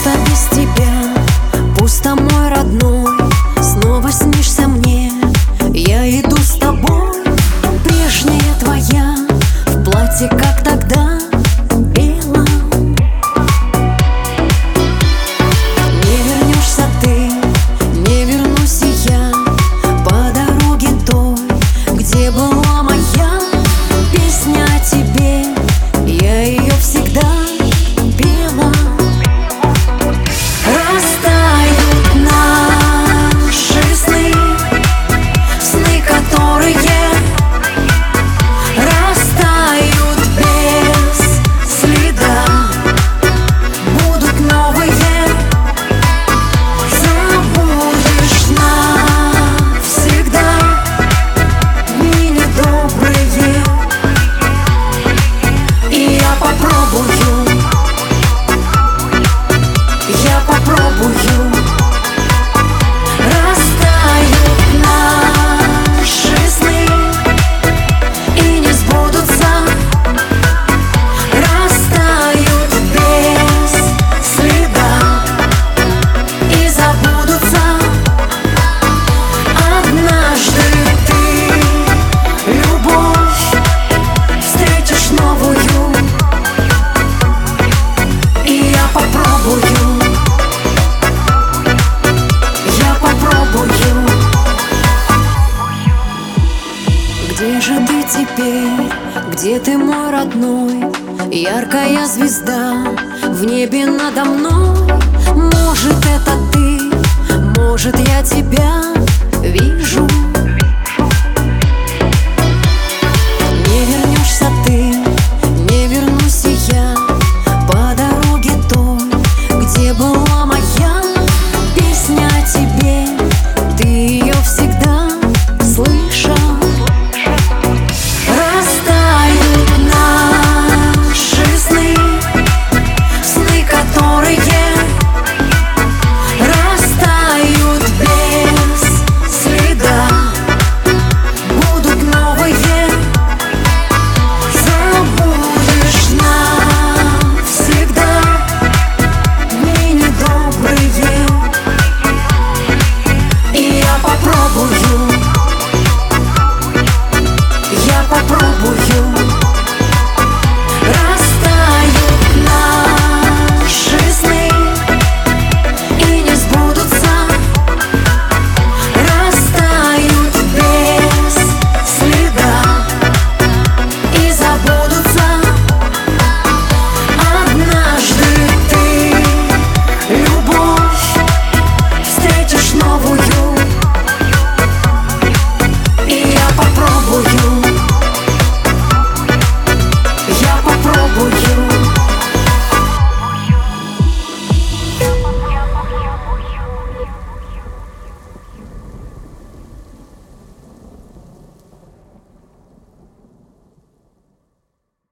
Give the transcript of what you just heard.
Пусто без тебя, пусто, мой родной. Снова снишься мне, я иду с тобой. Прежняя твоя, в платье, как тогда, белом. Не вернешься ты, не вернусь и я по дороге той, где была моя песня о тебе. Я ее всегда пела. Растают наши сны, сны, которые растают без следа. Будут новые, забудешь навсегда дни недобрые. И я попробую, я попробую. Растают наши сны и не сбудутся. Растают без следа и забудутся. Однажды ты, любовь, встретишь новую. И я попробую, я попробую. Где же ты теперь? Где ты, мой родной? Яркая звезда в небе надо мной. Может, это ты, может, я тебя вижу.